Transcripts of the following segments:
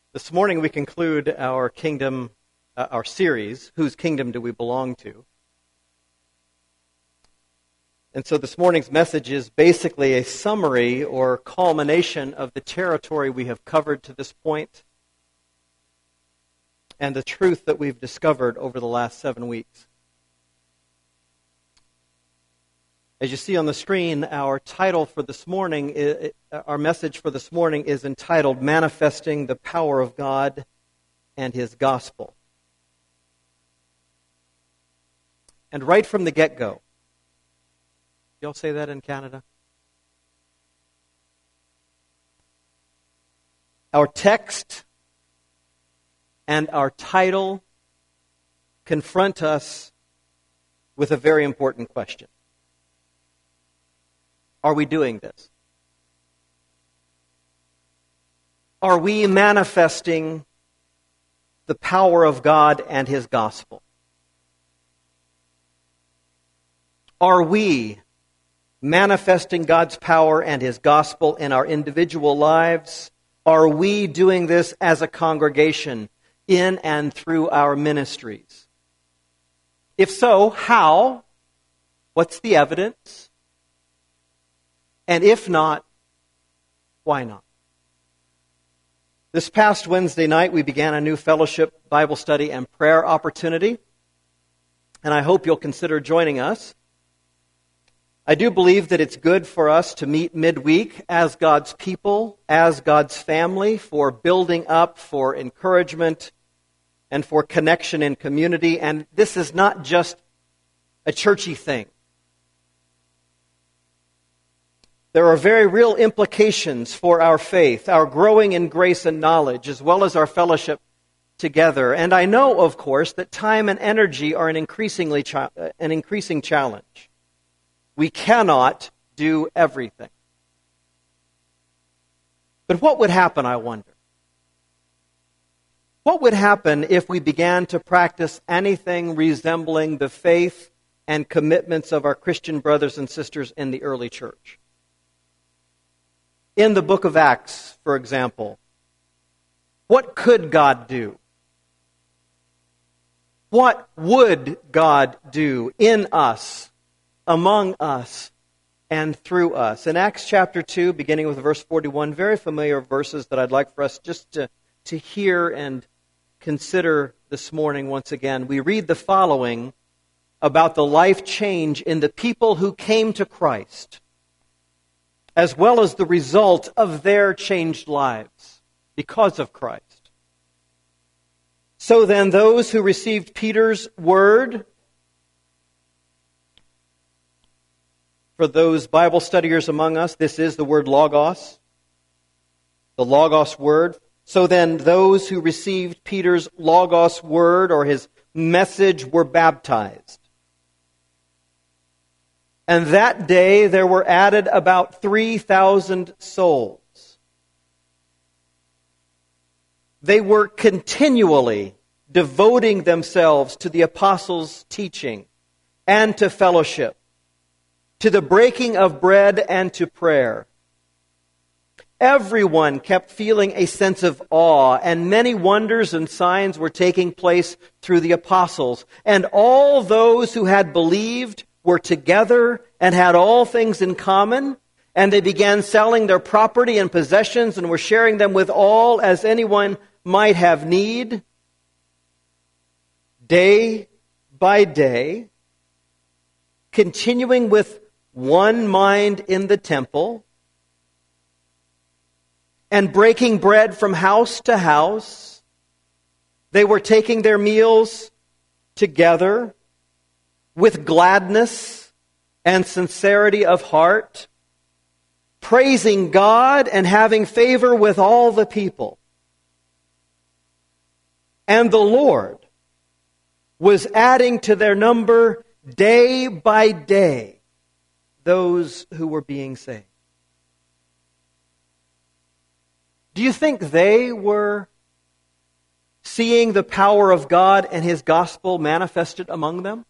This morning we conclude our kingdom, our series, Whose Kingdom Do We Belong To? And so this morning's message is basically a summary or culmination of the territory we have covered to this point and the truth that we've discovered over the last 7 weeks. As you see on the screen, our title for this morning, our message for this morning is entitled Manifesting the Power of God and His Gospel. And right from the get-go, y'all say that in Canada? Our text and our title confront us with a very important question. Are we doing this? Are we manifesting the power of God and His gospel? Are we manifesting God's power and His gospel in our individual lives? Are we doing this as a congregation in and through our ministries? If so, how? What's the evidence? And if not, why not? This past Wednesday night, we began a new fellowship, Bible study, and prayer opportunity. And I hope you'll consider joining us. I do believe that it's good for us to meet midweek as God's people, as God's family, for building up, for encouragement, and for connection in community. And this is not just a churchy thing. There are very real implications for our faith, our growing in grace and knowledge, as well as our fellowship together. And I know, of course, that time and energy are an increasing challenge. We cannot do everything. But what would happen, I wonder? What would happen if we began to practice anything resembling the faith and commitments of our Christian brothers and sisters in the early church? In the book of Acts, for example, what could God do? What would God do in us, among us, and through us? In Acts chapter 2, beginning with verse 41, very familiar verses that I'd like for us just to hear and consider this morning once again. We read the following about the life change in the people who came to Christ, as well as the result of their changed lives because of Christ. So then, those who received Peter's word, for those Bible studiers among us, this is the word logos, the logos word. So then, those who received Peter's logos word or his message were baptized. And that day there were added about 3,000 souls. They were continually devoting themselves to the apostles' teaching and to fellowship, to the breaking of bread and to prayer. Everyone kept feeling a sense of awe, and many wonders and signs were taking place through the apostles. And all those who had believed were together and had all things in common, and they began selling their property and possessions and were sharing them with all as anyone might have need. Day by day, continuing with one mind in the temple, and breaking bread from house to house, they were taking their meals together with gladness and sincerity of heart, praising God and having favor with all the people. And the Lord was adding to their number day by day those who were being saved. Do you think they were seeing the power of God and His gospel manifested among them?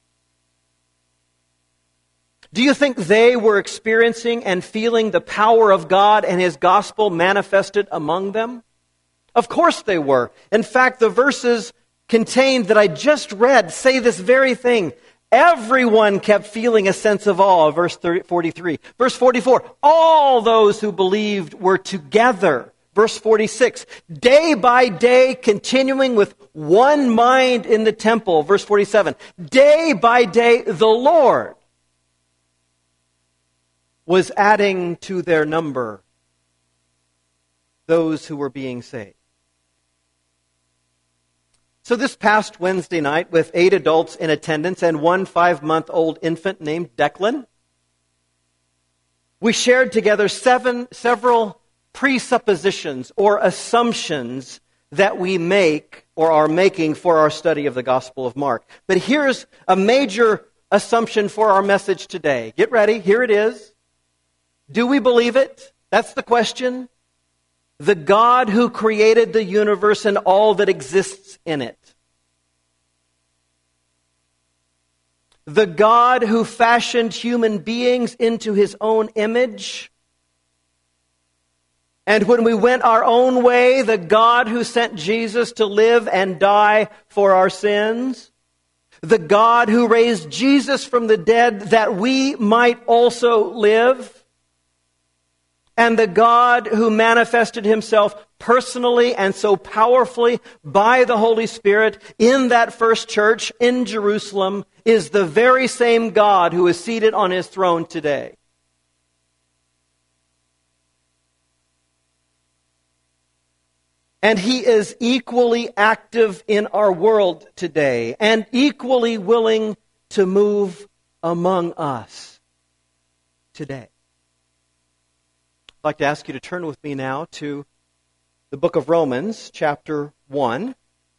Do you think they were experiencing and feeling the power of God and His gospel manifested among them? Of course they were. In fact, the verses contained that I just read say this very thing. Everyone kept feeling a sense of awe, verse 43. Verse 44, all those who believed were together. Verse 46, day by day continuing with one mind in the temple. Verse 47, day by day the Lord was adding to their number those who were being saved. So this past Wednesday night, with 8 adults in attendance and one 5-month-old infant named Declan, we shared together several presuppositions or assumptions that we make or are making for our study of the Gospel of Mark. But here's a major assumption for our message today. Get ready, here it is. Do we believe it? That's the question. The God who created the universe and all that exists in it. The God who fashioned human beings into His own image. And when we went our own way, the God who sent Jesus to live and die for our sins. The God who raised Jesus from the dead that we might also live. And the God who manifested Himself personally and so powerfully by the Holy Spirit in that first church in Jerusalem is the very same God who is seated on His throne today. And He is equally active in our world today and equally willing to move among us today. I'd like to ask you to turn with me now to the book of Romans, chapter 1.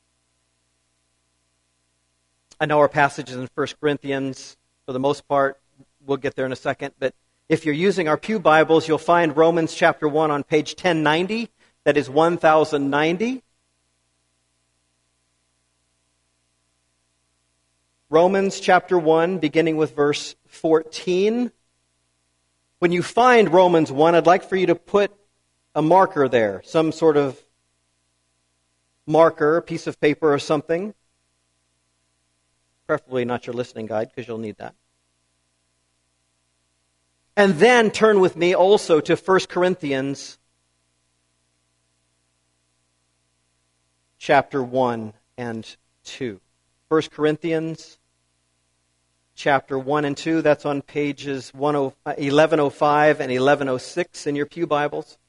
I know our passage is in 1 Corinthians for the most part. We'll get there in a second. But if you're using our pew Bibles, you'll find Romans chapter 1 on page 1090. That is 1090. Romans chapter 1, beginning with verse 14. When you find Romans 1, I'd like for you to put a marker there, some sort of marker, a piece of paper or something. Preferably not your listening guide, because you'll need that. And then turn with me also to 1 Corinthians chapter 1 and 2. 1 Corinthians chapter 1 and 2, that's on pages 1105 and 1106 in your pew Bibles.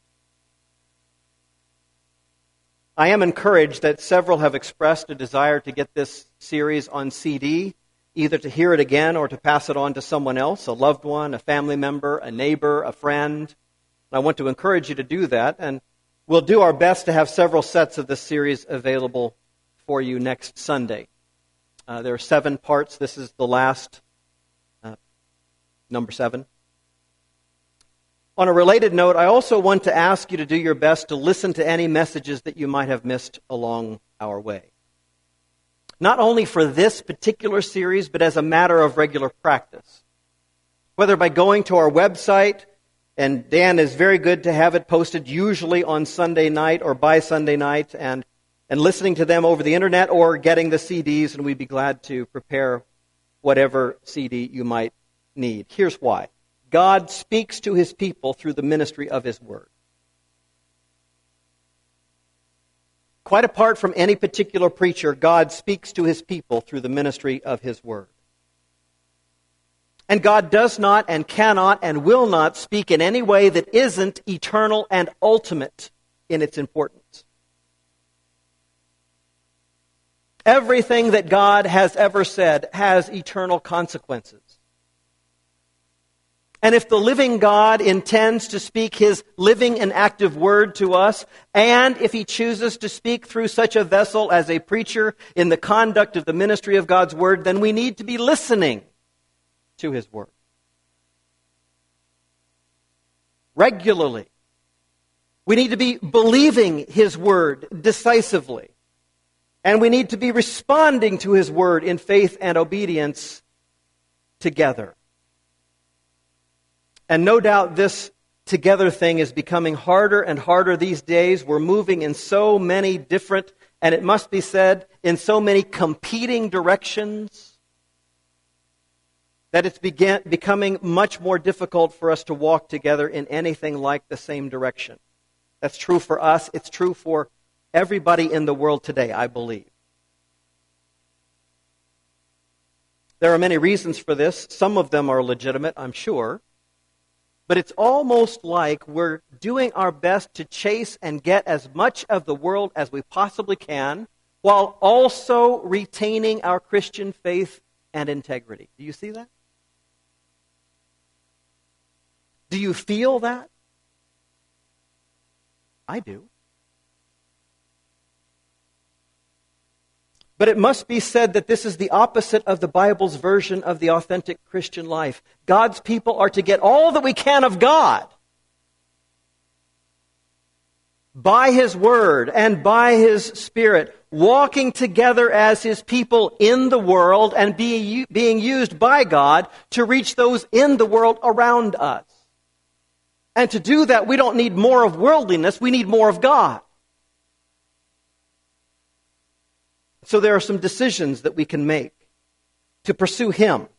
I am encouraged that several have expressed a desire to get this series on CD, either to hear it again or to pass it on to someone else, a loved one, a family member, a neighbor, a friend. I want to encourage you to do that, and we'll do our best to have several sets of this series available for you next Sunday. There are 7 parts. This is the last, number 7. On a related note, I also want to ask you to do your best to listen to any messages that you might have missed along our way. Not only for this particular series, but as a matter of regular practice. Whether by going to our website, and Dan is very good to have it posted usually on Sunday night or by Sunday night, and listening to them over the internet or getting the CDs, and we'd be glad to prepare whatever CD you might need. Here's why. God speaks to His people through the ministry of His Word. Quite apart from any particular preacher, God speaks to His people through the ministry of His Word. And God does not and cannot and will not speak in any way that isn't eternal and ultimate in its importance. Everything that God has ever said has eternal consequences. And if the living God intends to speak His living and active word to us, and if He chooses to speak through such a vessel as a preacher in the conduct of the ministry of God's word, then we need to be listening to His word regularly. We need to be believing His word decisively. And we need to be responding to His word in faith and obedience together. And no doubt this together thing is becoming harder and harder these days. We're moving in so many different, and it must be said, in so many competing directions, that it's becoming much more difficult for us to walk together in anything like the same direction. That's true for us. It's true for everybody in the world today, I believe. There are many reasons for this. Some of them are legitimate, I'm sure. But it's almost like we're doing our best to chase and get as much of the world as we possibly can, while also retaining our Christian faith and integrity. Do you see that? Do you feel that? I do. But it must be said that this is the opposite of the Bible's version of the authentic Christian life. God's people are to get all that we can of God by His Word and by His Spirit, walking together as His people in the world and being used by God to reach those in the world around us. And to do that, we don't need more of worldliness, we need more of God. So there are some decisions that we can make to pursue Him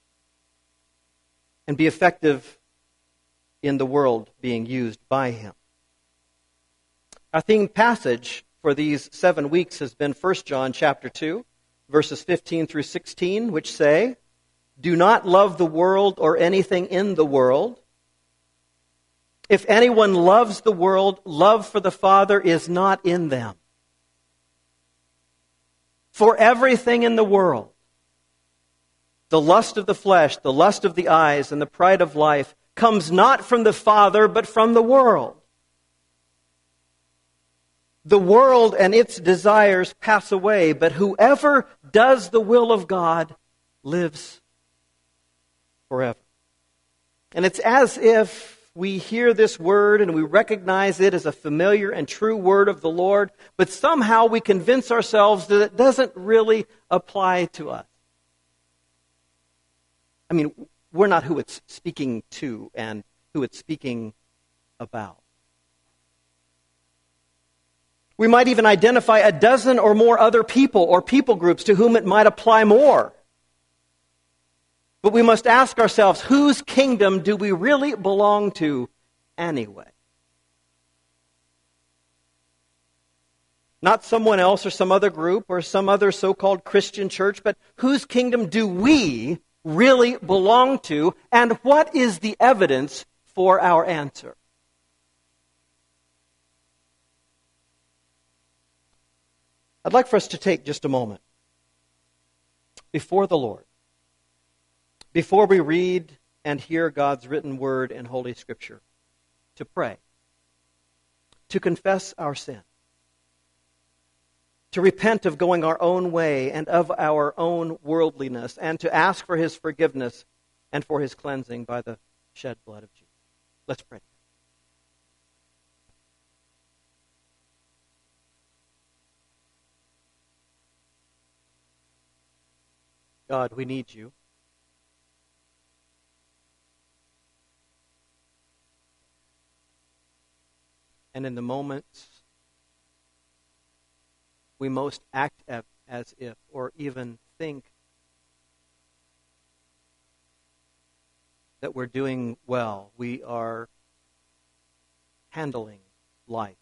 and be effective in the world being used by Him. Our theme passage for these 7 weeks has been 1 John chapter 2, verses 15 through 16, which say, "Do not love the world or anything in the world. If anyone loves the world, love for the Father is not in them. For everything in the world, the lust of the flesh, the lust of the eyes, and the pride of life, comes not from the Father, but from the world. The world and its desires pass away, but whoever does the will of God lives forever." And it's as if we hear this word and we recognize it as a familiar and true word of the Lord, but somehow we convince ourselves that it doesn't really apply to us. I mean, we're not who it's speaking to and who it's speaking about. We might even identify a dozen or more other people or people groups to whom it might apply more. But we must ask ourselves, whose kingdom do we really belong to anyway? Not someone else or some other group or some other so-called Christian church, but whose kingdom do we really belong to, and what is the evidence for our answer? I'd like for us to take just a moment before the Lord, before we read and hear God's written word in Holy Scripture, to pray, to confess our sin, to repent of going our own way and of our own worldliness, and to ask for His forgiveness and for His cleansing by the shed blood of Jesus. Let's pray. God, we need You. And in the moments we most act as if, or even think that we're doing well, we are handling life.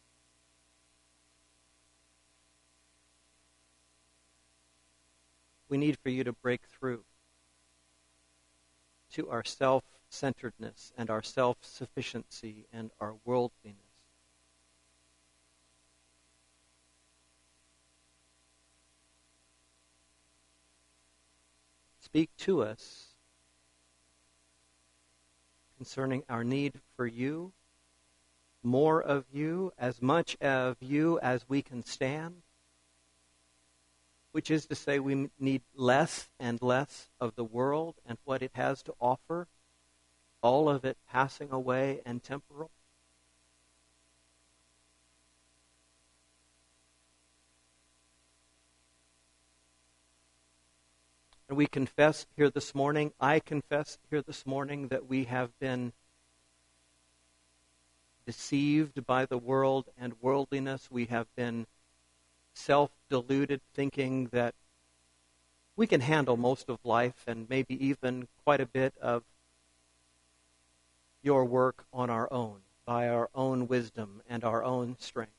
We need for You to break through to our self-centeredness and our self-sufficiency and our worldliness. Speak to us concerning our need for You, more of You, as much of You as we can stand, which is to say we need less and less of the world and what it has to offer, all of it passing away and temporal. And we confess here this morning, I confess here this morning, that we have been deceived by the world and worldliness. We have been self-deluded, thinking that we can handle most of life and maybe even quite a bit of your work on our own, by our own wisdom and our own strength.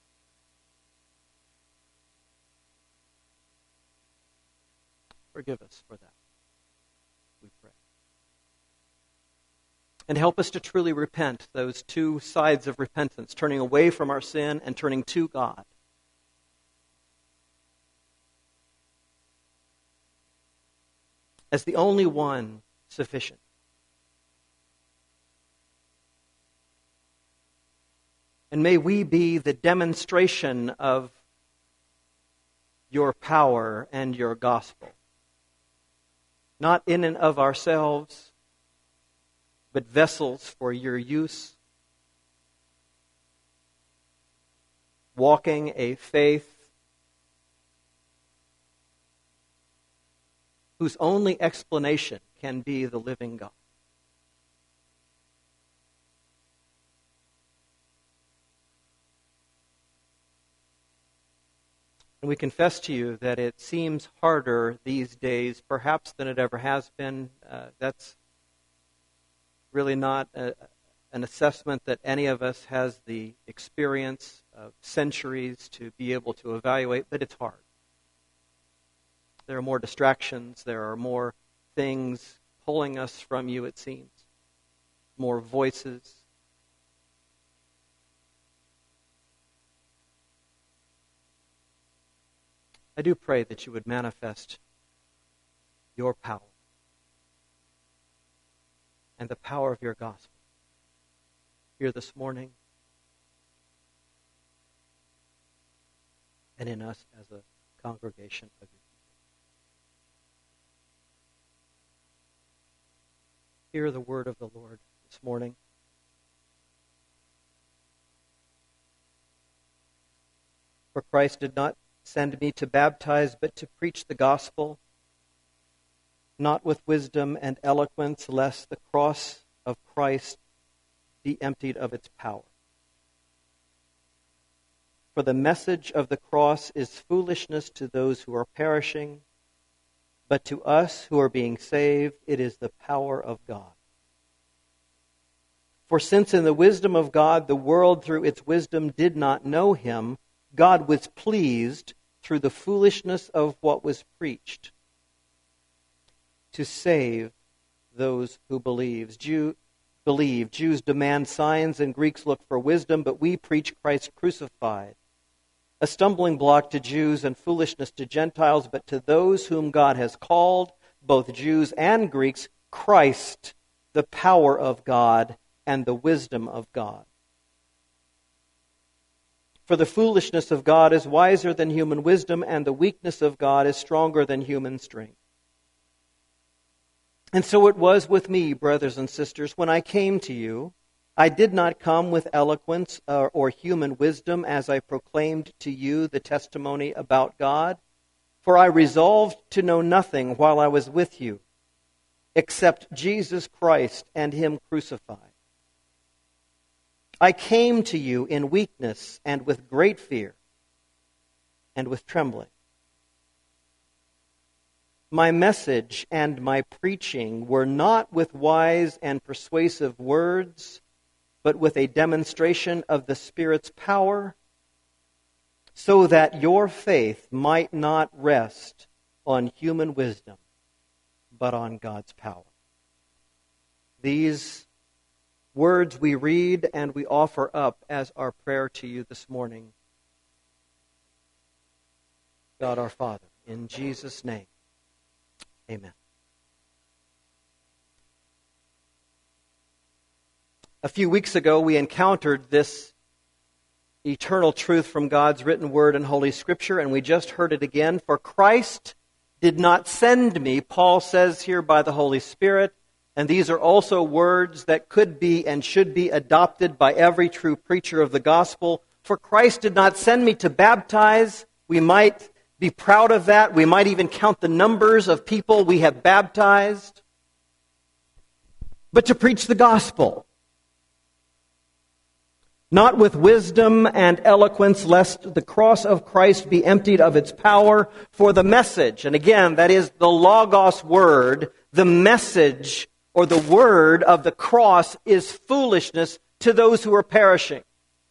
Forgive us for that, we pray. And help us to truly repent, those two sides of repentance, turning away from our sin and turning to God. As the only one sufficient. And may we be the demonstration of your power and your gospel. Not in and of ourselves, but vessels for your use. Walking a faith whose only explanation can be the living God. And we confess to you that it seems harder these days, perhaps, than it ever has been. That's really not an assessment that any of us has the experience of centuries to be able to evaluate, but it's hard. There are more distractions. There are more things pulling us from you, it seems. More voices. I do pray that you would manifest your power and the power of your gospel here this morning and in us as a congregation of your people. Hear the word of the Lord this morning. For Christ did not send me to baptize, but to preach the gospel, not with wisdom and eloquence, lest the cross of Christ be emptied of its power. For the message of the cross is foolishness to those who are perishing, but to us who are being saved, it is the power of God. For since in the wisdom of God, the world through its wisdom did not know him, God was pleased through the foolishness of what was preached to save those who believe. Jews demand signs and Greeks look for wisdom, but we preach Christ crucified, a stumbling block to Jews and foolishness to Gentiles, but to those whom God has called, both Jews and Greeks, Christ, the power of God and the wisdom of God. For the foolishness of God is wiser than human wisdom, and the weakness of God is stronger than human strength. And so it was with me, brothers and sisters, when I came to you. I did not come with eloquence or human wisdom as I proclaimed to you the testimony about God, for I resolved to know nothing while I was with you, except Jesus Christ and Him crucified. I came to you in weakness and with great fear and with trembling. My message and my preaching were not with wise and persuasive words, but with a demonstration of the Spirit's power, so that your faith might not rest on human wisdom, but on God's power. These words we read and we offer up as our prayer to you this morning. God our Father, in Jesus' name, amen. A few weeks ago, we encountered this eternal truth from God's written word and Holy Scripture, and we just heard it again. For Christ did not send me, Paul says here, by the Holy Spirit. And these are also words that could be and should be adopted by every true preacher of the gospel. For Christ did not send me to baptize. We might be proud of that. We might even count the numbers of people we have baptized. But to preach the gospel. not with wisdom and eloquence, lest the cross of Christ be emptied of its power. For the message, and again, that is the Logos word, the message or the word of the cross is foolishness to those who are perishing.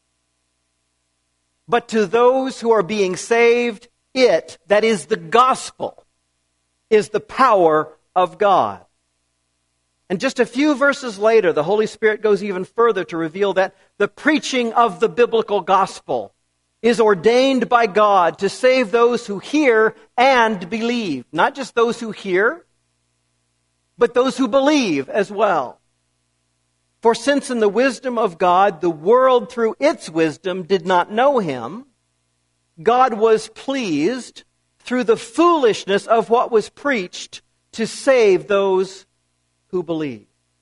But to those who are being saved, it, that is the gospel, is the power of God. And just a few verses later, the Holy Spirit goes even further to reveal that the preaching of the biblical gospel is ordained by God to save those who hear and believe. Not just those who hear, but those who believe as well. For since in the wisdom of God, the world through its wisdom did not know Him, God was pleased through the foolishness of what was preached to save those who believe.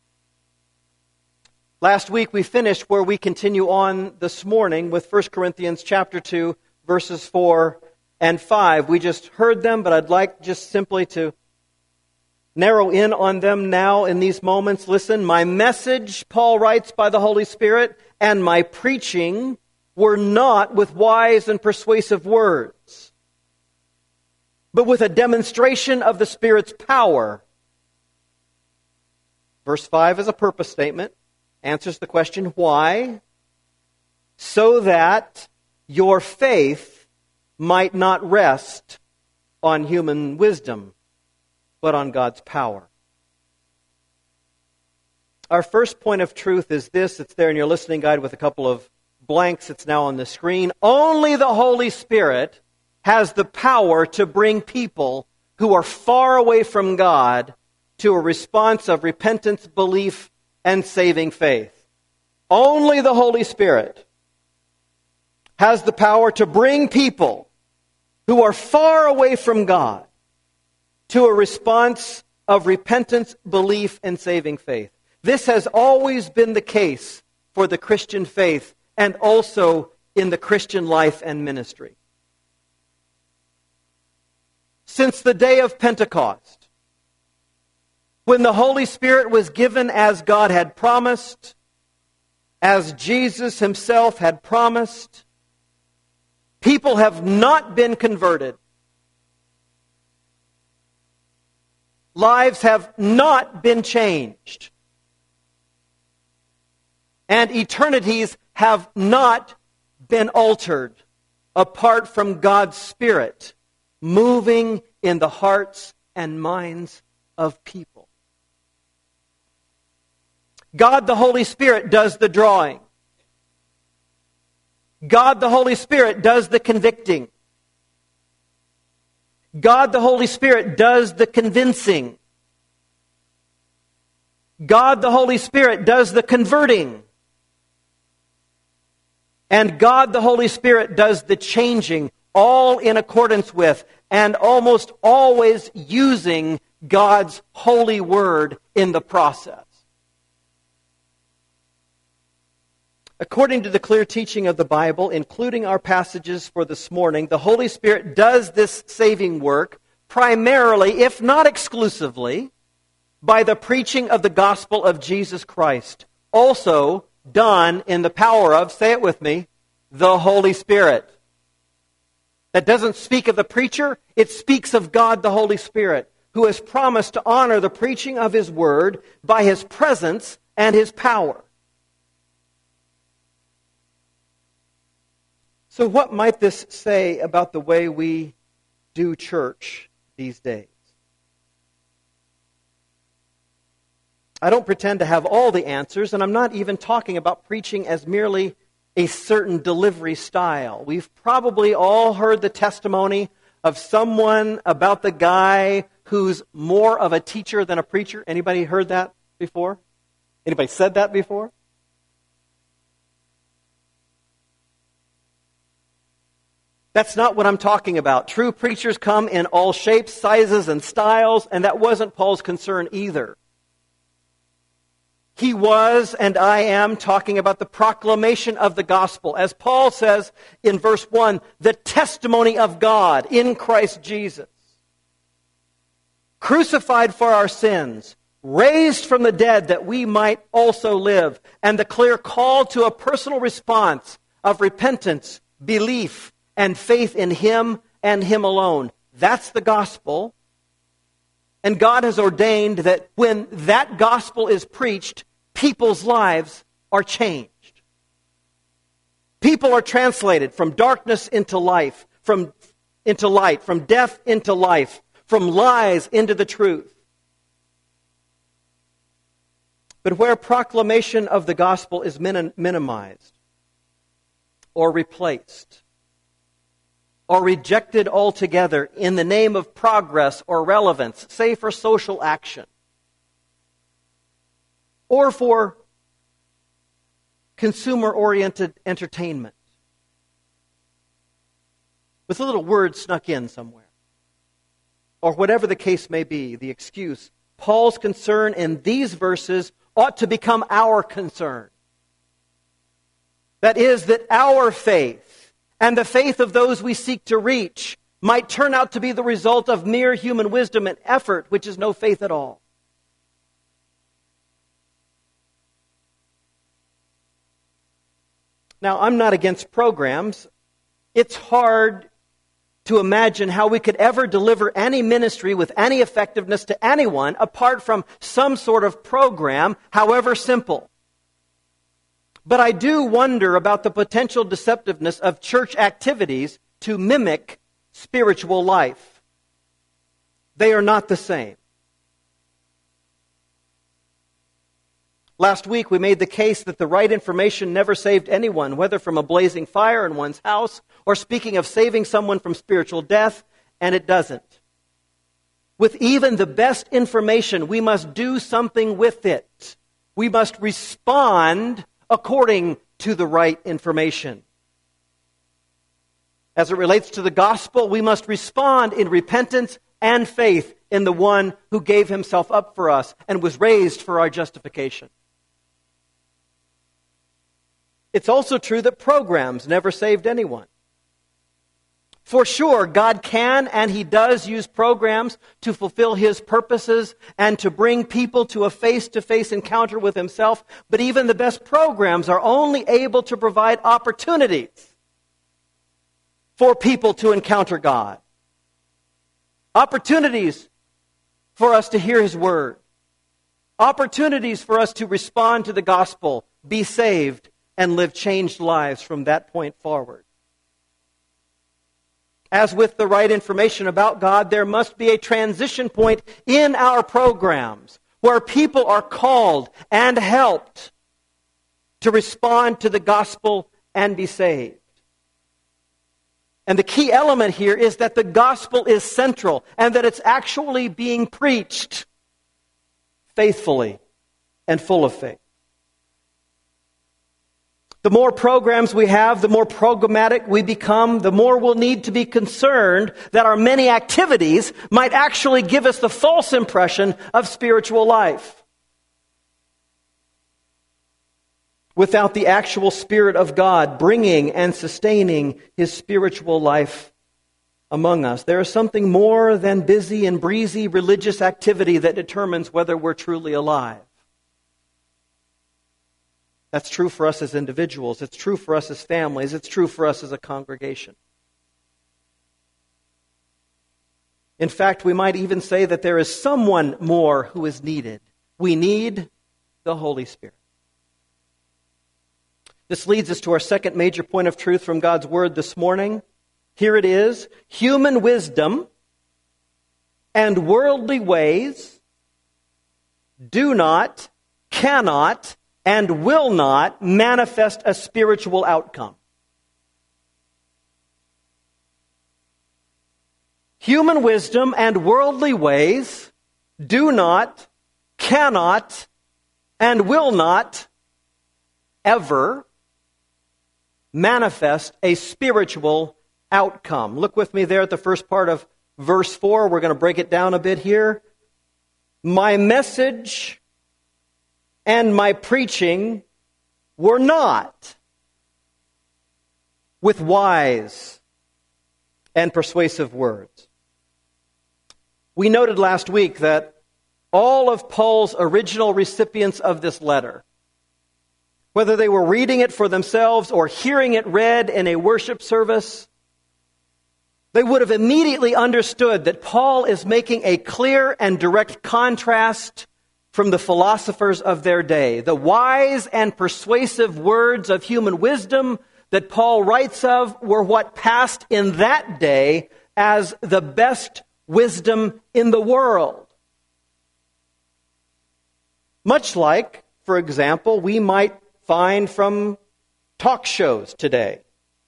Last week we finished where we continue on this morning with 1 Corinthians chapter 2, verses 4 and 5. We just heard them, but I'd like just simply to narrow in on them now in these moments. Listen, my message, Paul writes by the Holy Spirit, and my preaching were not with wise and persuasive words, but with a demonstration of the Spirit's power. Verse 5 is a purpose statement, answers the question, why? So that your faith might not rest on human wisdom, but on God's power. Our first point of truth is this. It's there in your listening guide with a couple of blanks. It's now on the screen. Only the Holy Spirit has the power to bring people who are far away from God to a response of repentance, belief, and saving faith. Only the Holy Spirit has the power to bring people who are far away from God to a response of repentance, belief, and saving faith. This has always been the case for the Christian faith and also in the Christian life and ministry. Since the day of Pentecost, when the Holy Spirit was given as God had promised, as Jesus Himself had promised, people have not been converted. Lives have not been changed. And eternities have not been altered apart from God's Spirit moving in the hearts and minds of people. God the Holy Spirit does the drawing. God the Holy Spirit does the convicting. God the Holy Spirit does the convincing. God the Holy Spirit does the converting. And God the Holy Spirit does the changing, all in accordance with and almost always using God's holy word in the process. According to the clear teaching of the Bible, including our passages for this morning, the Holy Spirit does this saving work primarily, if not exclusively, by the preaching of the gospel of Jesus Christ. Also done in the power of, say it with me, the Holy Spirit. That doesn't speak of the preacher, it speaks of God the Holy Spirit, who has promised to honor the preaching of His word by His presence and His power. So what might this say about the way we do church these days? I don't pretend to have all the answers, and I'm not even talking about preaching as merely a certain delivery style. We've probably all heard the testimony of someone about the guy who's more of a teacher than a preacher. Anybody heard that before? Anybody said that before? That's not what I'm talking about. True preachers come in all shapes, sizes, and styles, and that wasn't Paul's concern either. He was, and I am, talking about the proclamation of the gospel. As Paul says in verse 1, the testimony of God in Christ Jesus. Crucified for our sins, raised from the dead that we might also live, and the clear call to a personal response of repentance, belief, and faith in Him and Him alone. That's the gospel. And God has ordained that when that gospel is preached, people's lives are changed. People are translated from darkness into life, into light, from death into life, from lies into the truth. But where proclamation of the gospel is minimized, or replaced, or rejected altogether in the name of progress or relevance, say for social action, or for consumer-oriented entertainment, with a little word snuck in somewhere, or whatever the case may be, the excuse, Paul's concern in these verses ought to become our concern. That is, that our faith and the faith of those we seek to reach might turn out to be the result of mere human wisdom and effort, which is no faith at all. Now, I'm not against programs. It's hard to imagine how we could ever deliver any ministry with any effectiveness to anyone apart from some sort of program, however simple. But I do wonder about the potential deceptiveness of church activities to mimic spiritual life. They are not the same. Last week we made the case that the right information never saved anyone, whether from a blazing fire in one's house or speaking of saving someone from spiritual death, and it doesn't. With even the best information, we must do something with it. We must respond according to the right information. As it relates to the gospel, we must respond in repentance and faith in the one who gave himself up for us and was raised for our justification. It's also true that programs never saved anyone. For sure, God can and He does use programs to fulfill His purposes and to bring people to a face-to-face encounter with Himself. But even the best programs are only able to provide opportunities for people to encounter God. Opportunities for us to hear His Word. Opportunities for us to respond to the gospel, be saved, and live changed lives from that point forward. As with the right information about God, there must be a transition point in our programs where people are called and helped to respond to the gospel and be saved. And the key element here is that the gospel is central and that it's actually being preached faithfully and full of faith. The more programs we have, the more programmatic we become, the more we'll need to be concerned that our many activities might actually give us the false impression of spiritual life, without the actual Spirit of God bringing and sustaining His spiritual life among us. There is something more than busy and breezy religious activity that determines whether we're truly alive. That's true for us as individuals. It's true for us as families. It's true for us as a congregation. In fact, we might even say that there is someone more who is needed. We need the Holy Spirit. This leads us to our second major point of truth from God's Word this morning. Here it is. Human wisdom and worldly ways do not, cannot, and will not manifest a spiritual outcome. Human wisdom and worldly ways do not, cannot, and will not ever manifest a spiritual outcome. Look with me there at the first part of verse 4. We're going to break it down a bit here. My message and my preaching were not with wise and persuasive words. We noted last week that all of Paul's original recipients of this letter, whether they were reading it for themselves or hearing it read in a worship service, they would have immediately understood that Paul is making a clear and direct contrast from the philosophers of their day. The wise and persuasive words of human wisdom that Paul writes of were what passed in that day as the best wisdom in the world. Much like, for example, we might find from talk shows today,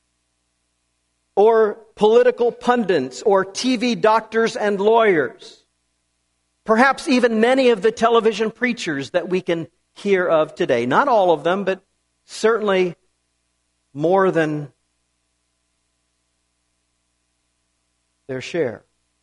or political pundits, or TV doctors and lawyers, perhaps even many of the television preachers that we can hear of today. Not all of them, but certainly more than their share.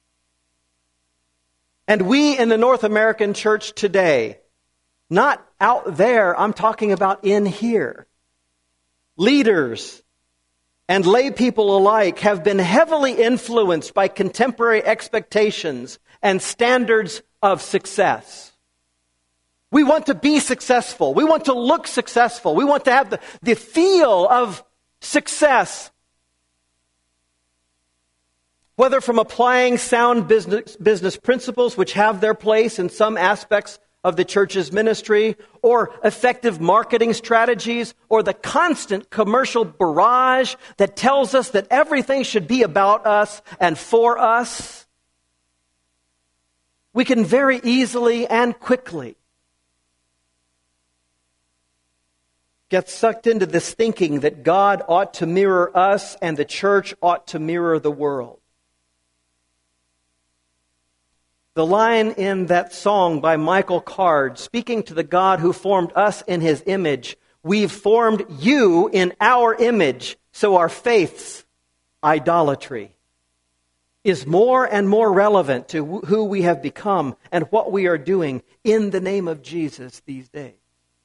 And we in the North American church today, not out there, I'm talking about in here, leaders and lay people alike have been heavily influenced by contemporary expectations and standards of success. We want to be successful. We want to look successful. We want to have the feel of success. Whether from applying sound business principles, which have their place in some aspects of the church's ministry, or effective marketing strategies, or the constant commercial barrage that tells us that everything should be about us and for us, we can very easily and quickly get sucked into this thinking that God ought to mirror us and the church ought to mirror the world. The line in that song by Michael Card, speaking to the God who formed us in His image, "We've formed you in our image, so our faith's idolatry," is more and more relevant to who we have become and what we are doing in the name of Jesus these days.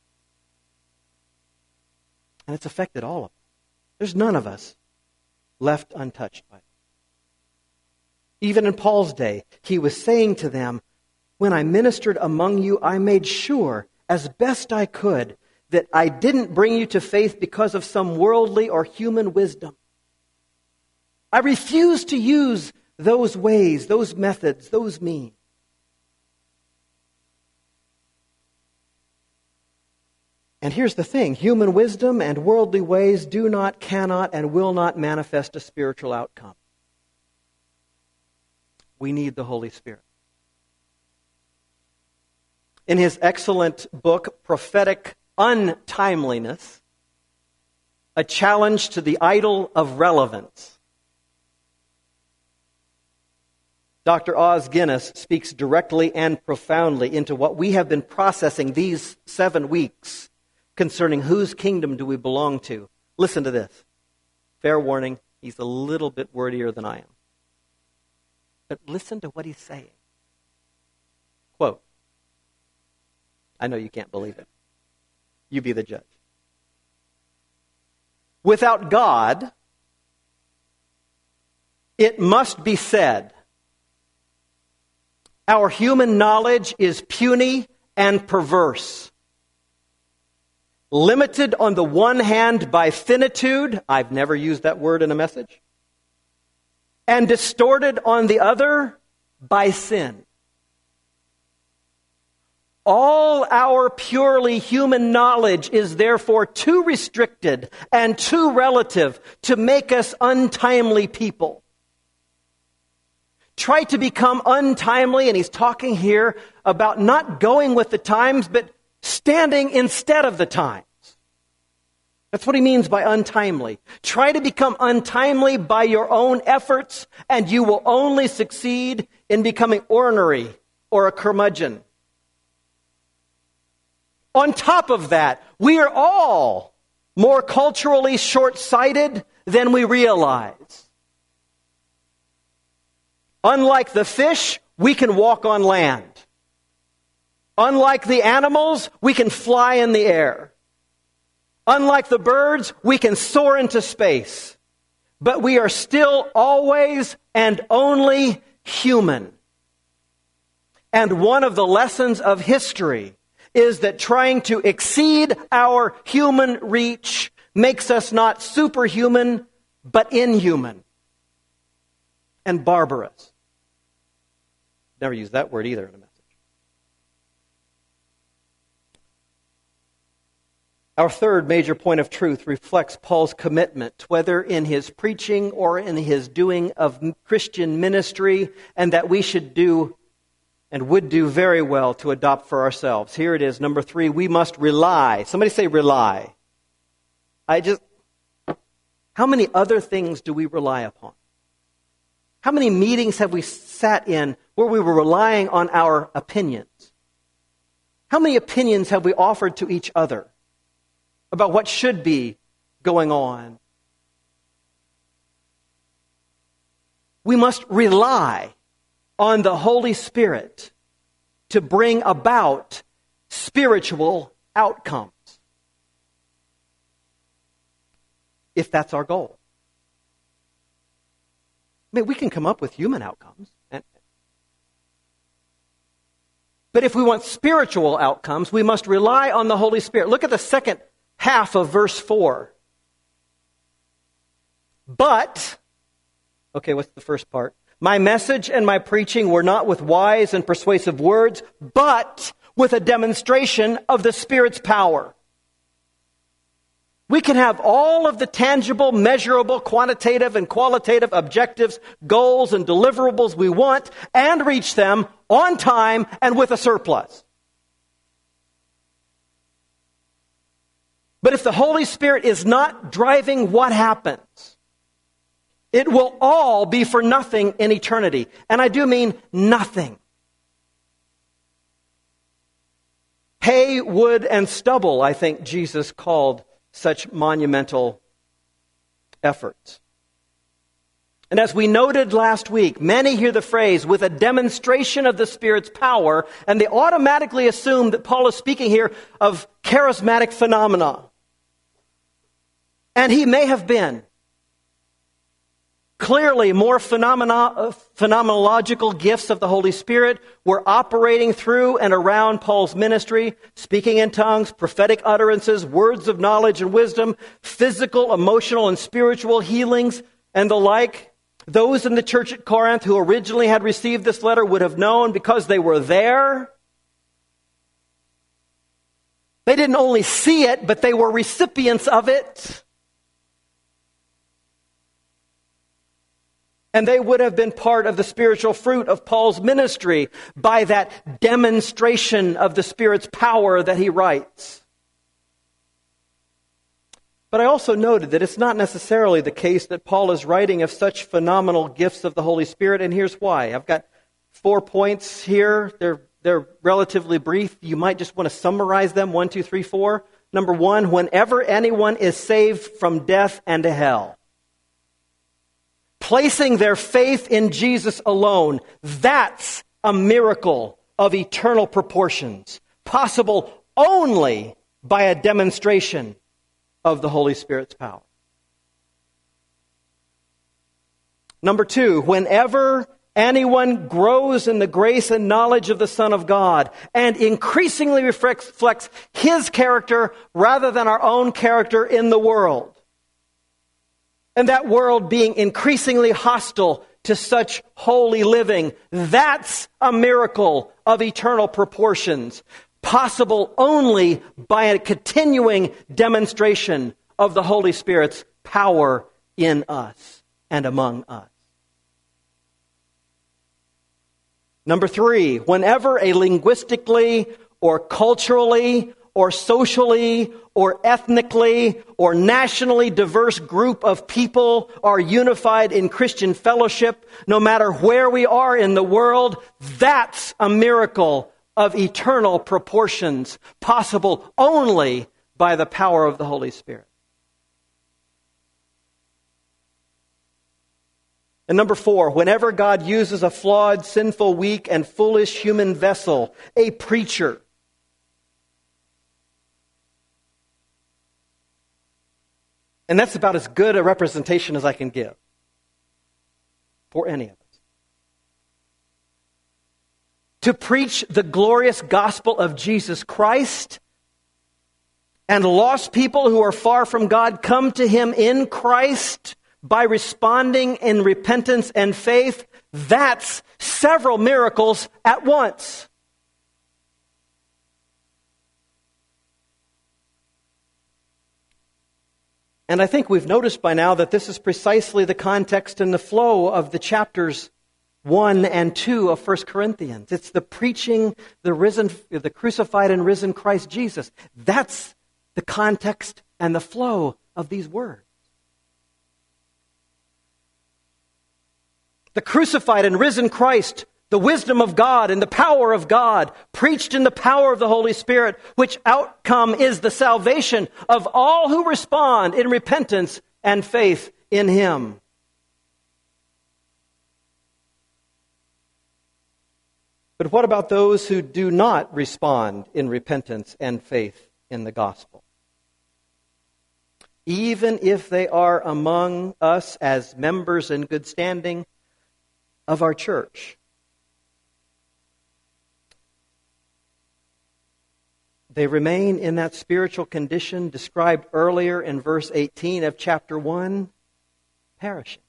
And it's affected all of us. There's none of us left untouched by it. Even in Paul's day, he was saying to them, "When I ministered among you, I made sure, as best I could, that I didn't bring you to faith because of some worldly or human wisdom. I refused to use those ways, those methods, those means." And here's the thing, human wisdom and worldly ways do not, cannot, and will not manifest a spiritual outcome. We need the Holy Spirit. In his excellent book, Prophetic Untimeliness, A Challenge to the Idol of Relevance, Dr. Os Guinness speaks directly and profoundly into what we have been processing these 7 weeks concerning whose kingdom do we belong to. Listen to this. Fair warning, he's a little bit wordier than I am. But listen to what he's saying. Quote, I know you can't believe it. You be the judge. "Without God, it must be said, our human knowledge is puny and perverse. Limited on the one hand by finitude," I've never used that word in a message, "and distorted on the other by sin. All our purely human knowledge is therefore too restricted and too relative to make us untimely people. Try to become untimely," and he's talking here about not going with the times, but standing instead of the times. That's what he means by untimely. Try to become untimely by your own efforts, and you will only succeed in becoming ornery or a curmudgeon. On top of that, we are all more culturally short-sighted than we realize. Unlike the fish, we can walk on land. Unlike the animals, we can fly in the air. Unlike the birds, we can soar into space. But we are still always and only human. And one of the lessons of history is that trying to exceed our human reach makes us not superhuman, but inhuman and barbarous. Never used that word either in a message. Our third major point of truth reflects Paul's commitment, whether in his preaching or in his doing of Christian ministry, and that we should do and would do very well to adopt for ourselves. Here it is, number 3, we must rely. Somebody say rely. How many other things do we rely upon? How many meetings have we sat in where we were relying on our opinions? How many opinions have we offered to each other about what should be going on? We must rely on the Holy Spirit to bring about spiritual outcomes, if that's our goal. I mean, we can come up with human outcomes. But if we want spiritual outcomes, we must rely on the Holy Spirit. Look at the second half of verse 4. But, okay, what's the first part? My message and my preaching were not with wise and persuasive words, but with a demonstration of the Spirit's power. We can have all of the tangible, measurable, quantitative and qualitative objectives, goals and deliverables we want, and reach them on time and with a surplus. But if the Holy Spirit is not driving what happens, it will all be for nothing in eternity. And I do mean nothing. Hay, wood, and stubble, I think Jesus called such monumental efforts. And as we noted last week, many hear the phrase, with a demonstration of the Spirit's power, and they automatically assume that Paul is speaking here of charismatic phenomena. And he may have been. Clearly, more phenomenological gifts of the Holy Spirit were operating through and around Paul's ministry, speaking in tongues, prophetic utterances, words of knowledge and wisdom, physical, emotional, and spiritual healings, and the like. Those in the church at Corinth who originally had received this letter would have known because they were there. They didn't only see it, but they were recipients of it. And they would have been part of the spiritual fruit of Paul's ministry by that demonstration of the Spirit's power that he writes. But I also noted that it's not necessarily the case that Paul is writing of such phenomenal gifts of the Holy Spirit, and here's why. I've got 4 points here. They're relatively brief. You might just want to summarize them. 1, 2, 3, 4. Number 1, whenever anyone is saved from death and to hell, placing their faith in Jesus alone, that's a miracle of eternal proportions, possible only by a demonstration of the Holy Spirit's power. Number 2, whenever anyone grows in the grace and knowledge of the Son of God and increasingly reflects His character rather than our own character in the world, and that world being increasingly hostile to such holy living, that's a miracle of eternal proportions, possible only by a continuing demonstration of the Holy Spirit's power in us and among us. Number 3, whenever a linguistically or culturally or socially or ethnically or nationally diverse group of people are unified in Christian fellowship, no matter where we are in the world, that's a miracle of eternal proportions, possible only by the power of the Holy Spirit. And number 4, whenever God uses a flawed, sinful, weak, and foolish human vessel, a preacher, and that's about as good a representation as I can give for any of us, to preach the glorious gospel of Jesus Christ, and lost people who are far from God come to Him in Christ by responding in repentance and faith. That's several miracles at once. And I think we've noticed by now that this is precisely the context and the flow of the chapters 1 and 2 of 1 Corinthians. It's the preaching the crucified and risen Christ Jesus. That's the context and the flow of these words. The crucified and risen Christ, the wisdom of God and the power of God, preached in the power of the Holy Spirit, which outcome is the salvation of all who respond in repentance and faith in Him. But what about those who do not respond in repentance and faith in the gospel? Even if they are among us as members in good standing of our church, they remain in that spiritual condition described earlier in verse 18 of chapter 1, perishing.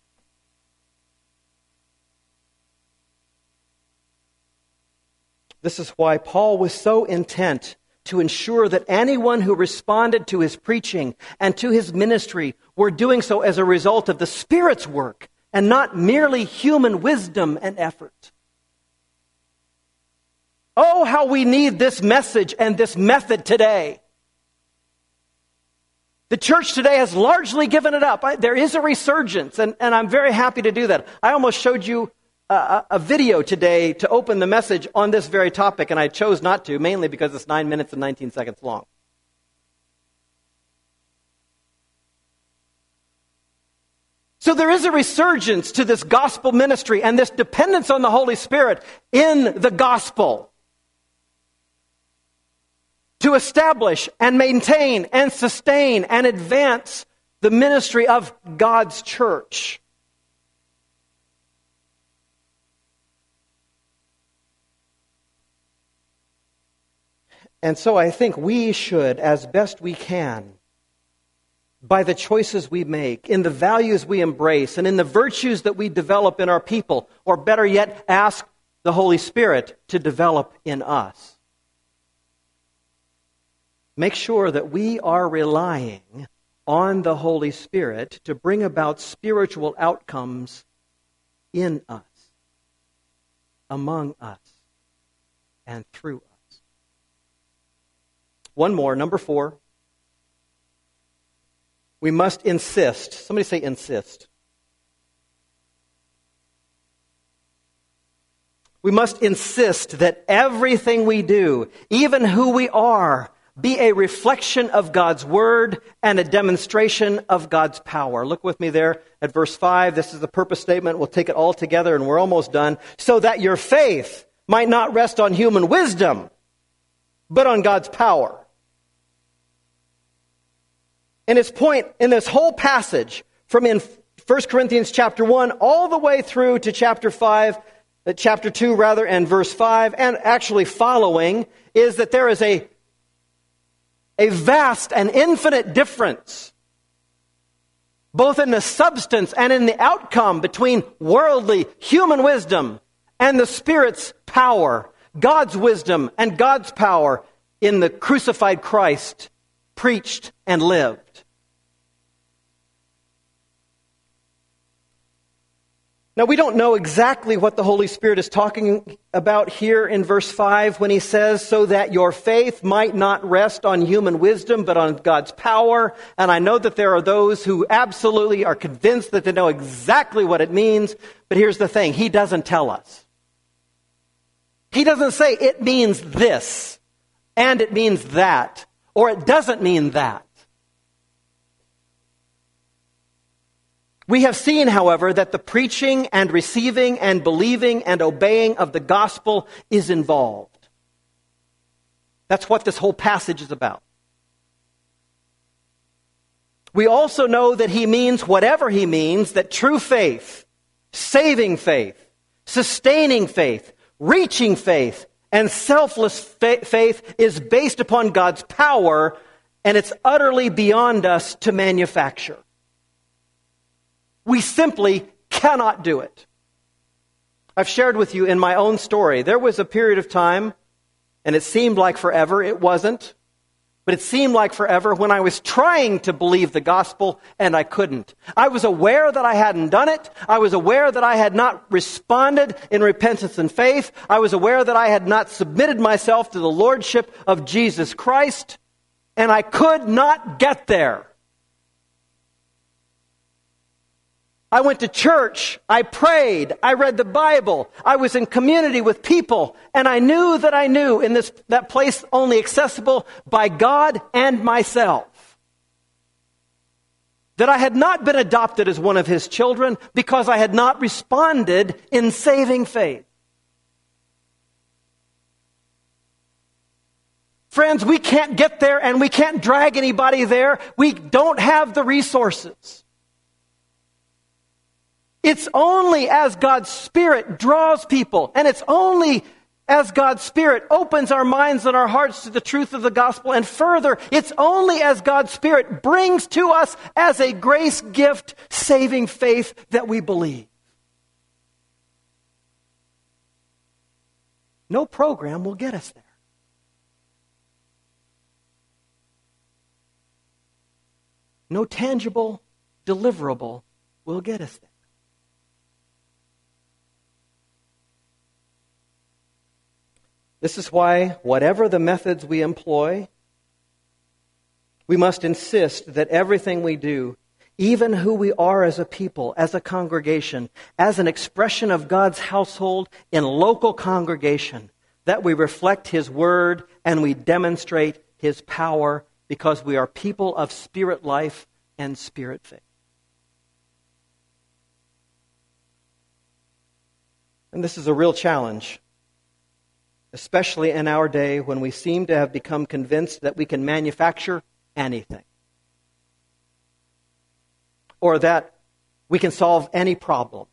This is why Paul was so intent to ensure that anyone who responded to his preaching and to his ministry were doing so as a result of the Spirit's work and not merely human wisdom and effort. Oh, how we need this message and this method today. The church today has largely given it up. There is a resurgence, and I'm very happy to do that. I almost showed you a video today to open the message on this very topic, and I chose not to, mainly because it's 9 minutes and 19 seconds long. So there is a resurgence to this gospel ministry and this dependence on the Holy Spirit in the gospel to establish and maintain and sustain and advance the ministry of God's church. And so I think we should, as best we can, by the choices we make, in the values we embrace, and in the virtues that we develop in our people, or better yet, ask the Holy Spirit to develop in us, make sure that we are relying on the Holy Spirit to bring about spiritual outcomes in us, among us, and through us. One more, number 4. We must insist. Somebody say insist. We must insist that everything we do, even who we are, be a reflection of God's Word and a demonstration of God's power. Look with me there at verse 5. This is the purpose statement. We'll take it all together and we're almost done. So that your faith might not rest on human wisdom, but on God's power. And its point in this whole passage, from in 1 Corinthians chapter 1 all the way through to chapter 2 and verse 5, and actually following, is that there is a vast and infinite difference, both in the substance and in the outcome, between worldly human wisdom and the Spirit's power, God's wisdom and God's power in the crucified Christ, preached and lived. Now, we don't know exactly what the Holy Spirit is talking about here in verse 5 when he says, so that your faith might not rest on human wisdom, but on God's power. And I know that there are those who absolutely are convinced that they know exactly what it means. But here's the thing. He doesn't tell us. He doesn't say it means this, and it means that, or it doesn't mean that. We have seen, however, that the preaching and receiving and believing and obeying of the gospel is involved. That's what this whole passage is about. We also know that he means whatever he means, that true faith, saving faith, sustaining faith, reaching faith, And selfless faith is based upon God's power, and it's utterly beyond us to manufacture. We simply cannot do it. I've shared with you in my own story, there was a period of time, and it seemed like forever. It wasn't. But it seemed like forever when I was trying to believe the gospel and I couldn't. I was aware that I hadn't done it. I was aware that I had not responded in repentance and faith. I was aware that I had not submitted myself to the lordship of Jesus Christ. And I could not get there. I went to church, I prayed, I read the Bible, I was in community with people, and I knew that I knew in that place only accessible by God and myself, that I had not been adopted as one of His children because I had not responded in saving faith. Friends, we can't get there and we can't drag anybody there. We don't have the resources. It's only as God's Spirit draws people, and it's only as God's Spirit opens our minds and our hearts to the truth of the gospel, and further, it's only as God's Spirit brings to us as a grace gift saving faith that we believe. No program will get us there. No tangible deliverable will get us there. This is why, whatever the methods we employ, we must insist that everything we do, even who we are as a people, as a congregation, as an expression of God's household in local congregation, that we reflect His Word and we demonstrate His power because we are people of spirit life and spirit faith. And this is a real challenge, especially in our day when we seem to have become convinced that we can manufacture anything, or that we can solve any problem,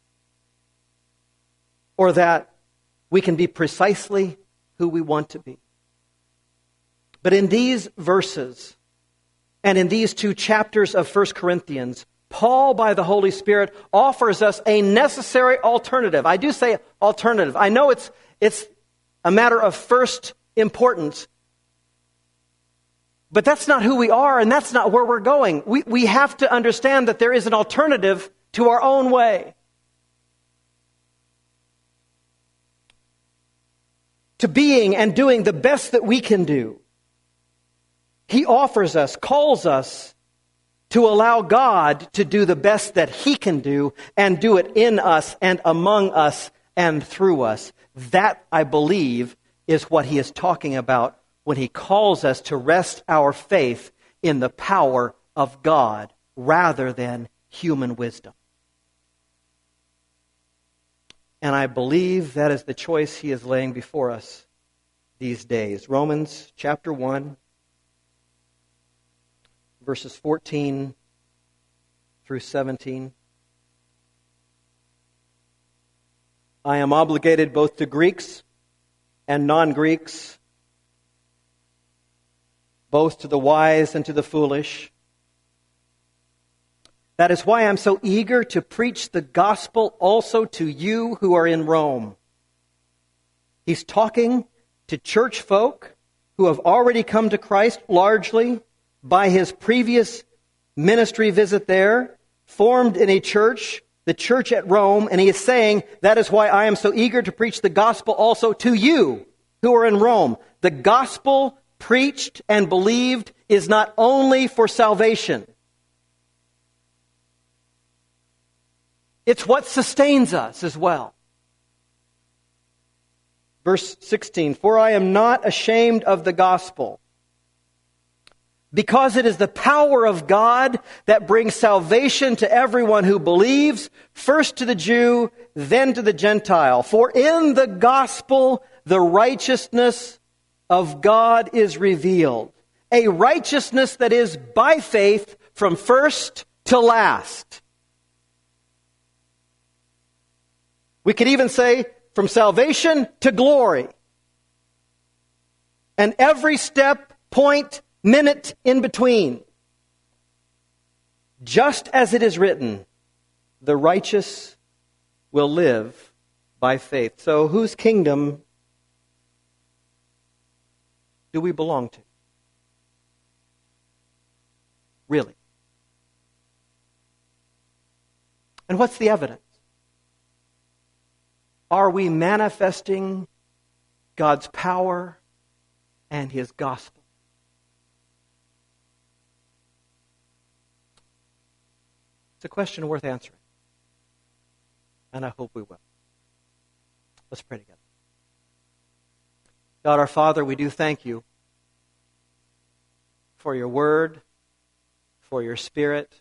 or that we can be precisely who we want to be. But in these verses, and in these 2 chapters of 1 Corinthians, Paul, by the Holy Spirit, offers us a necessary alternative. I do say alternative. I know it's a matter of first importance. But that's not who we are, and that's not where we're going. We have to understand that there is an alternative to our own way. To being and doing the best that we can do. He offers us, calls us to allow God to do the best that He can do and do it in us and among us and through us. That, I believe, is what he is talking about when he calls us to rest our faith in the power of God rather than human wisdom. And I believe that is the choice he is laying before us these days. Romans chapter 1, verses 14 through 17. I am obligated both to Greeks and non-Greeks, both to the wise and to the foolish. That is why I'm so eager to preach the gospel also to you who are in Rome. He's talking to church folk who have already come to Christ largely by his previous ministry visit there, formed in a church, the church at Rome, and he is saying, that is why I am so eager to preach the gospel also to you who are in Rome. The gospel preached and believed is not only for salvation. It's what sustains us as well. Verse 16, for I am not ashamed of the gospel, because it is the power of God that brings salvation to everyone who believes, first to the Jew, then to the Gentile. For in the gospel, the righteousness of God is revealed. A righteousness that is by faith from first to last. We could even say from salvation to glory. and every step, point, minute in between. Just as it is written, the righteous will live by faith. So whose kingdom do we belong to? Really? And what's the evidence? Are we manifesting God's power and His gospel? It's a question worth answering. And I hope we will. Let's pray together. God our Father, we do thank You for Your Word, for Your Spirit.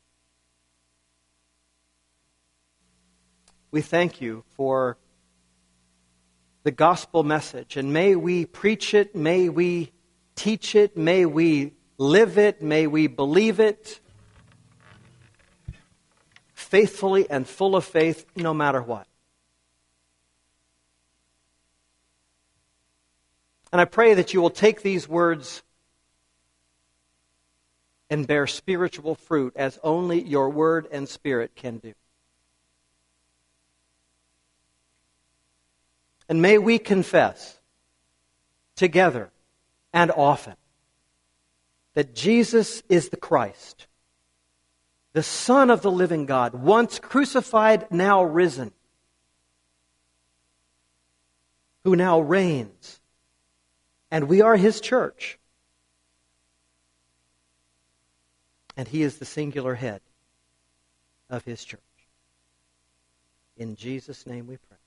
We thank You for the gospel message, and may we preach it, may we teach it, may we live it, may we believe it faithfully and full of faith, no matter what. And I pray that You will take these words and bear spiritual fruit as only Your Word and Spirit can do. And may we confess together and often that Jesus is the Christ, the Son of the living God, once crucified, now risen, who now reigns, and we are His church, and He is the singular head of His church. In Jesus' name we pray.